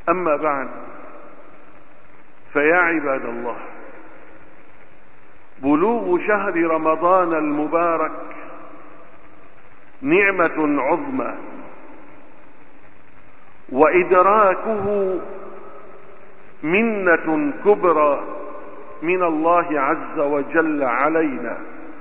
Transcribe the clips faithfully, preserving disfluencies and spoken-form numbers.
أما بعد، فيا عباد الله، بلوغ شهر رمضان المبارك نعمة عظمى، وإدراكه منة كبرى من الله عز وجل علينا،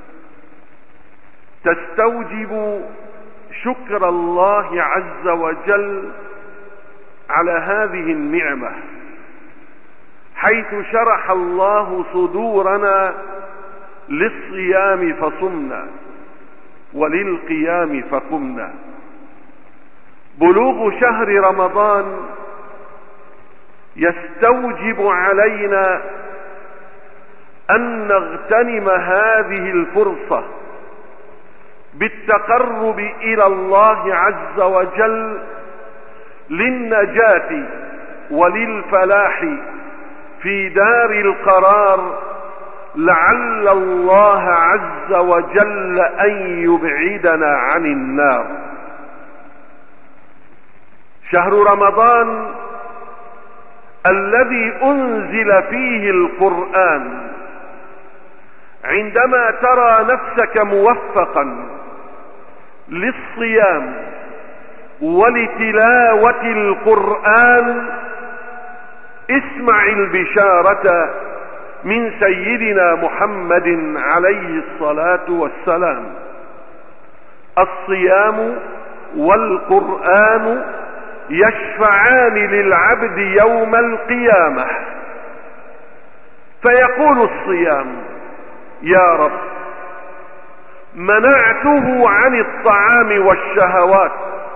تستوجب شكر الله عز وجل على هذه النعمة، حيث شرح الله صدورنا للصيام فصمنا وللقيام فقمنا. بلوغ شهر رمضان يستوجب علينا أن نغتنم هذه الفرصة بالتقرب إلى الله عز وجل للنجاة وللفلاح في دار القرار، لعل الله عز وجل أن يبعدنا عن النار. شهر رمضان الذي أنزل فيه القرآن، عندما ترى نفسك موفقا للصيام ولتلاوة القرآن، اسمع البشارة من سيدنا محمد عليه الصلاة والسلام: الصيام والقرآن يشفعان للعبد يوم القيامة. فيقول الصيام: يا رب، منعته عن الطعام والشهوات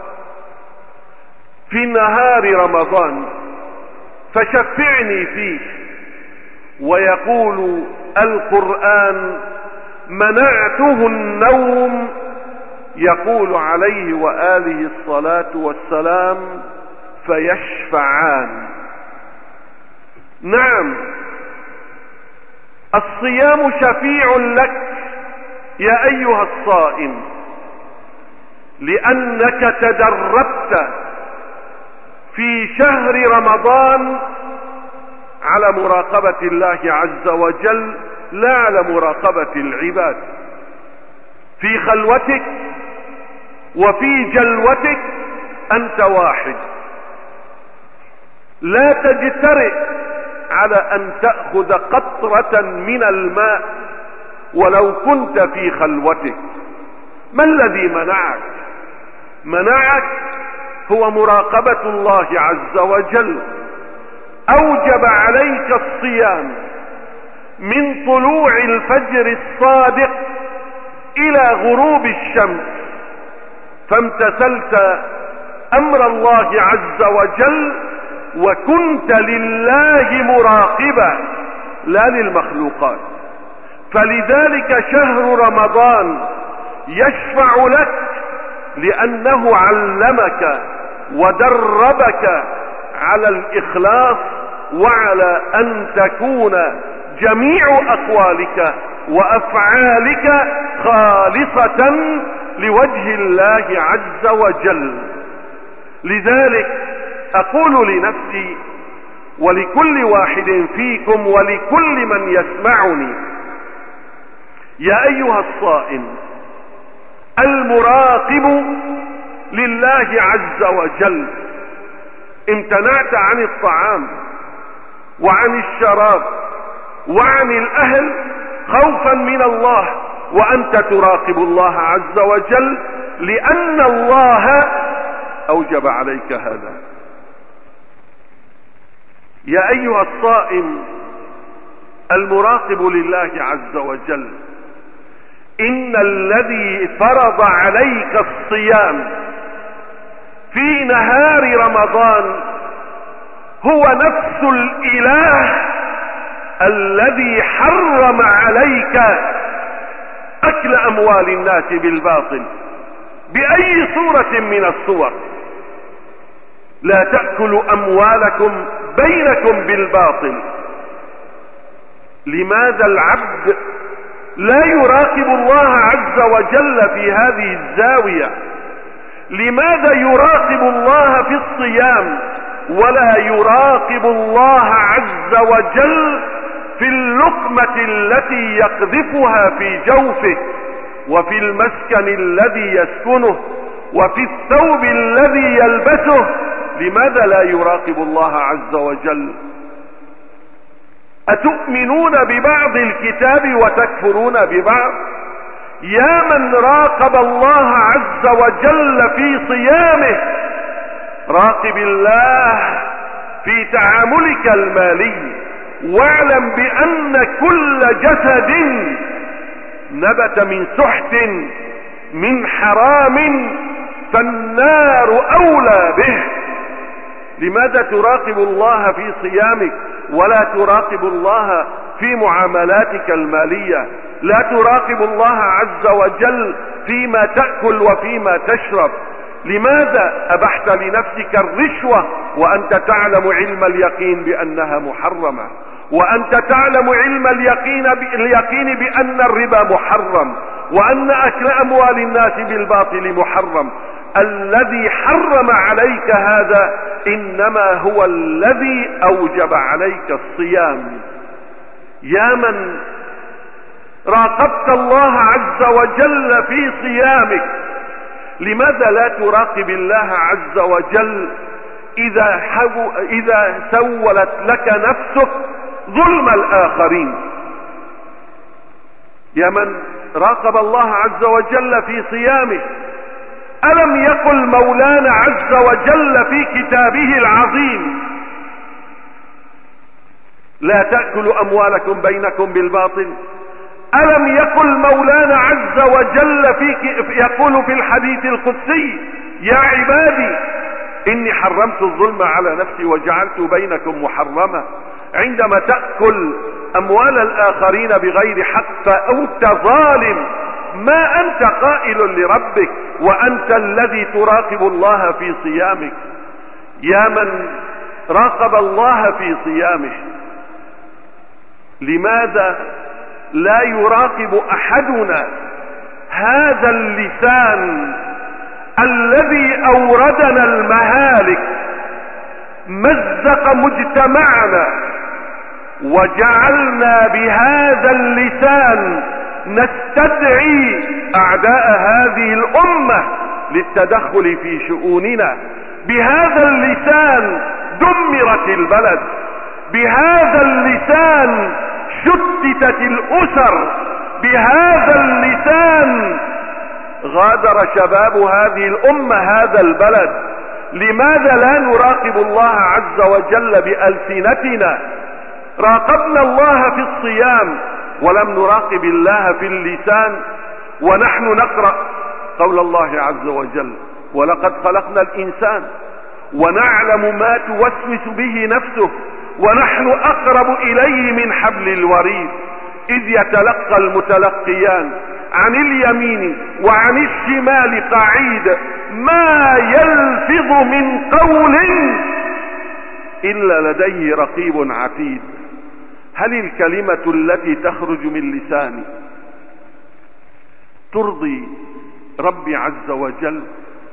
في نهار رمضان فشفعني فيه. ويقول القرآن: منعته النوم، يقول عليه وآله الصلاة والسلام: فيشفعان. نعم، الصيام شفيع لك يا أيها الصائم، لأنك تدربت في شهر رمضان على مراقبة الله عز وجل، لا على مراقبة العباد. في خلوتك وفي جلوتك أنت واحد، لا تجترئ على أن تأخذ قطرة من الماء ولو كنت في خلوتك. ما الذي منعك؟ منعك هو مراقبة الله عز وجل. أوجب عليك الصيام من طلوع الفجر الصادق إلى غروب الشمس، فامتثلت أمر الله عز وجل وكنت لله مراقبا لا للمخلوقات. فلذلك شهر رمضان يشفع لك، لأنه علمك ودربك على الإخلاص وعلى أن تكون جميع أقوالك وأفعالك خالصة لوجه الله عز وجل. لذلك أقول لنفسي ولكل واحد فيكم ولكل من يسمعني: يا أيها الصائم المراقب لله عز وجل، امتنعت عن الطعام وعن الشراب وعن الأهل خوفا من الله، وأنت تراقب الله عز وجل لأن الله أوجب عليك هذا. يا أيها الصائم المراقب لله عز وجل، إن الذي فرض عليك الصيام في نهار رمضان هو نفس الإله الذي حرم عليك أكل أموال الناس بالباطل بأي صورة من الصور. لا تأكلوا أموالكم بينكم بالباطل. لماذا العبد لا يراقب الله عز وجل في هذه الزاوية؟ لماذا يراقب الله في الصيام ولا يراقب الله عز وجل في اللقمة التي يقذفها في جوفه، وفي المسكن الذي يسكنه، وفي الثوب الذي يلبسه. لماذا لا يراقب الله عز وجل؟ أتؤمنون ببعض الكتاب وتكفرون ببعض؟ يا من راقب الله عز وجل في صيامه، راقب الله في تعاملك المالي، واعلم بأن كل جسد نبت من سحت من حرام فالنار أولى به. لماذا تراقب الله في صيامك ولا تراقب الله في معاملاتك المالية؟ لا تراقب الله عز وجل فيما تأكل وفيما تشرب؟ لماذا أبحت لنفسك الرشوة وأنت تعلم علم اليقين بأنها محرمة، وأنت تعلم علم اليقين اليقين بأن الربا محرم، وأن أكل أموال الناس بالباطل محرم؟ الذي حرم عليك هذا إنما هو الذي أوجب عليك الصيام. يا من راقبت الله عز وجل في صيامك، لماذا لا تراقب الله عز وجل إذا, إذا سولت لك نفسك ظلم الآخرين؟ يا من راقب الله عز وجل في صيامه، ألم يقل مولانا عز وجل في كتابه العظيم: لا تأكلوا أموالكم بينكم بالباطل؟ ألم يقل مولانا عز وجل في يقول في الحديث القدسي: يا عبادي إني حرمت الظلم على نفسي وجعلت بينكم محرما؟ عندما تأكل أموال الآخرين بغير حق فأنت ظالم، ما أنت قائل لربك وأنت الذي تراقب الله في صيامك. يا من راقب الله في صيامه، لماذا لا يراقب أحدنا هذا اللسان الذي أوردنا المهالك، مزق مجتمعنا، وجعلنا بهذا اللسان نستدعي أعداء هذه الأمة للتدخل في شؤوننا؟ بهذا اللسان دمرت البلد، بهذا اللسان شتتت الأسر، بهذا اللسان غادر شباب هذه الأمة هذا البلد. لماذا لا نراقب الله عز وجل بألسنتنا؟ راقبنا الله في الصيام ولم نراقب الله في اللسان، ونحن نقرأ قول الله عز وجل: ولقد خلقنا الإنسان ونعلم ما توسوس به نفسه ونحن أقرب إليه من حبل الوريد، إذ يتلقى المتلقيان عن اليمين وعن الشمال قعيد، ما يلفظ من قول إلا لديه رقيب عتيد. هل الكلمة التي تخرج من لساني ترضي ربي عز وجل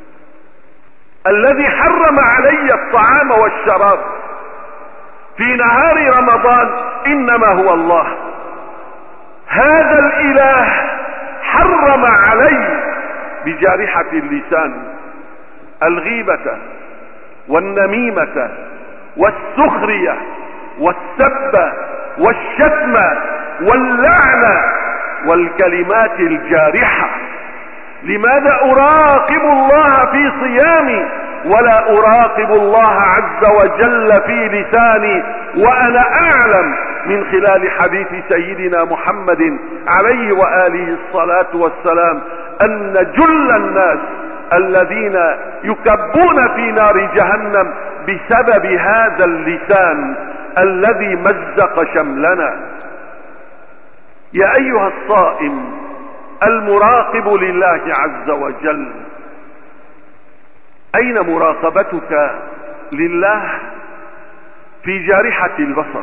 الذي حرم علي الطعام والشراب في نهار رمضان؟ إنما هو الله. هذا الإله حرم علي بجارحة اللسان الغيبة والنميمة والسخرية والسب والشتم واللعنة والكلمات الجارحة. لماذا أراقب الله في صيامي ولا أراقب الله عز وجل في لساني وأنا أعلم من خلال حديث سيدنا محمد عليه وآله الصلاة والسلام أن جل الناس الذين يكبون في نار جهنم بسبب هذا اللسان الذي مزق شملنا؟ يا أيها الصائم المراقب لله عز وجل، أين مراقبتك لله في جارحة البصر؟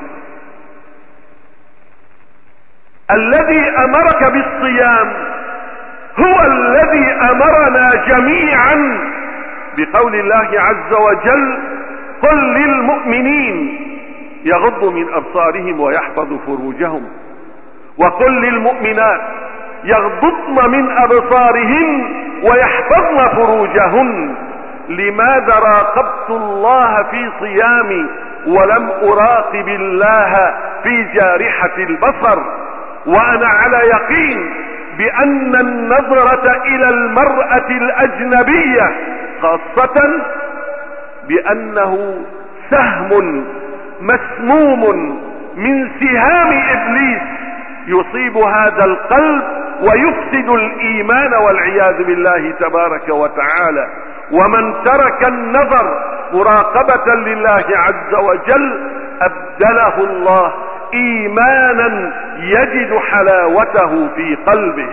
الذي أمرك بالصيام هو الذي أمرنا جميعا بقول الله عز وجل: قل للمؤمنين يغضوا من أبصارهم ويحفظوا فروجهم، وقل للمؤمنات يغضضن من أبصارهن ويحفظن فروجهن. لماذا راقبت الله في صيامي ولم أراقب الله في جارحة البصر، وأنا على يقين بأن النظرة إلى المرأة الأجنبية خاصة بأنه سهم مسموم من سهام إبليس يصيب هذا القلب ويفسد الإيمان والعياذ بالله تبارك وتعالى. ومن ترك النظر مراقبة لله عز وجل أبدله الله إيمانا يجد حلاوته في قلبه.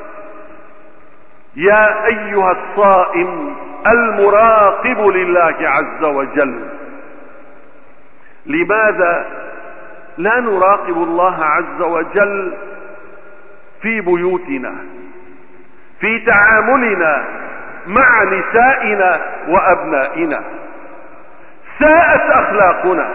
يا أيها الصائم المراقب لله عز وجل، لماذا لا نراقب الله عز وجل في بيوتنا، في تعاملنا مع نسائنا وأبنائنا؟ ساءت أخلاقنا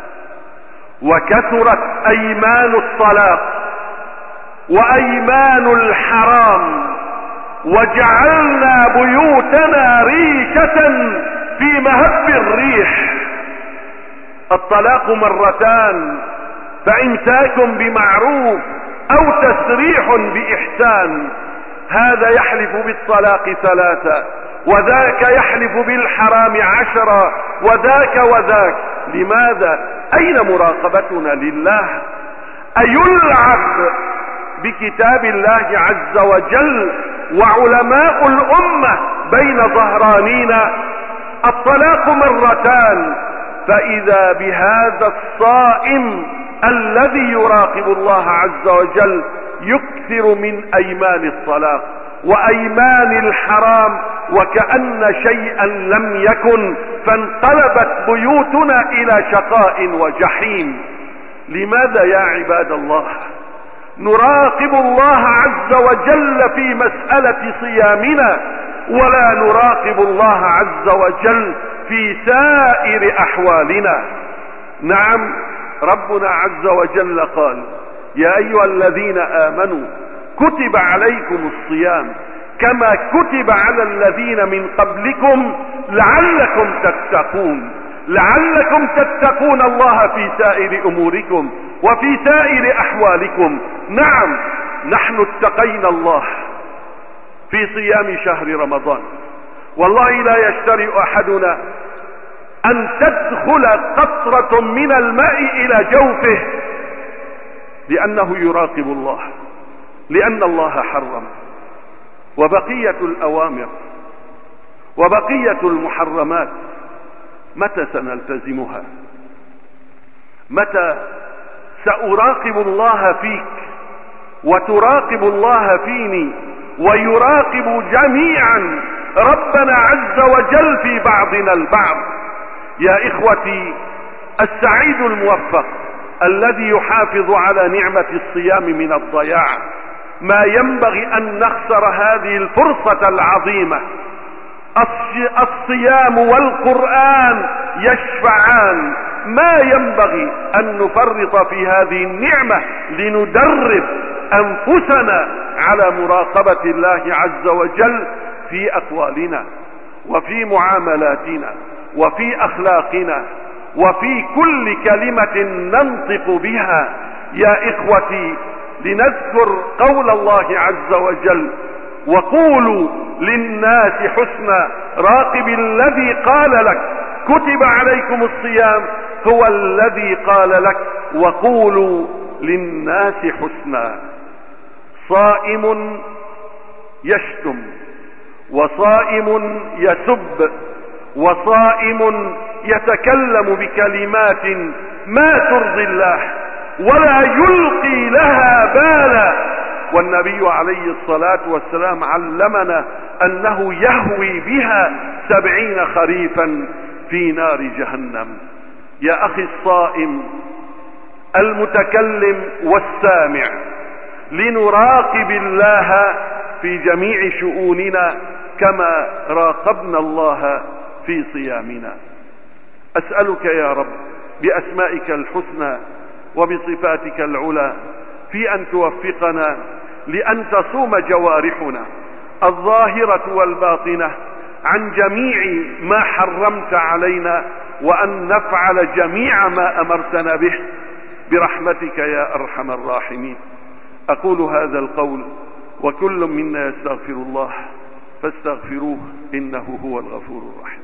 وكثرت أيمان الطلاق وأيمان الحرام، وجعلنا بيوتنا ريشة في مهب الريح. الطلاق مرتان، فإمساك بمعروف أو تسريح بإحسان. هذا يحلف بالطلاق ثلاثة، وذاك يحلف بالحرام عشرة، وذاك وذاك. لماذا؟ أين مراقبتنا لله؟ أيلعب بكتاب الله عز وجل وعلماء الأمة بين ظهرانينا؟ الطلاق مرتان، فإذا بهذا الصائم الذي يراقب الله عز وجل يكثر من أيمان الطلاق وأيمان الحرام وكأن شيئا لم يكن، فانقلبت بيوتنا إلى شقاء وجحيم. لماذا يا عباد الله نراقب الله عز وجل في مسألة صيامنا ولا نراقب الله عز وجل في سائر أحوالنا؟ نعم، ربنا عز وجل قال: يا أيها الذين آمنوا كتب عليكم الصيام كما كتب على الذين من قبلكم لعلكم تتقون. لعلكم تتقون الله في سائر أموركم وفي سائر أحوالكم. نعم، نحن اتقينا الله في صيام شهر رمضان. والله لا يشترئ أحدنا أن تدخل قطرة من الماء إلى جوفه لأنه يراقب الله، لأن الله حرم. وبقية الأوامر وبقية المحرمات متى سنلتزمها؟ متى سأراقب الله فيك وتراقب الله فيني ويراقب جميعا ربنا عز وجل في بعضنا البعض؟ يا إخوتي، السعيد الموفق الذي يحافظ على نعمة الصيام من الضياع. ما ينبغي أن نخسر هذه الفرصة العظيمة. الصيام والقرآن يشفعان. ما ينبغي أن نفرط في هذه النعمة لندرب أنفسنا على مراقبة الله عز وجل في أقوالنا وفي معاملاتنا وفي أخلاقنا وفي كل كلمة ننطق بها. يا إخوتي، لنذكر قول الله عز وجل: وقولوا للناس حسنا. راقب الذي قال لك كتب عليكم الصيام هو الذي قال لك وقولوا للناس حسنا. صائم يشتم، وصائم يسب، وصائم يتكلم بكلمات ما ترضي الله ولا يلقي لها بالا. والنبي عليه الصلاة والسلام علمنا أنه يهوي بها سبعين خريفا في نار جهنم. يا أخي الصائم المتكلم والسامع، لنراقب الله في جميع شؤوننا كما راقبنا الله في صيامنا. أسألك يا رب بأسمائك الحسنى وبصفاتك العلى في أن توفقنا لأن تصوم جوارحنا الظاهرة والباطنة عن جميع ما حرمت علينا، وأن نفعل جميع ما أمرتنا به برحمتك يا أرحم الراحمين. أقول هذا القول وكل منا يستغفر الله فاستغفروه إنه هو الغفور الرحيم.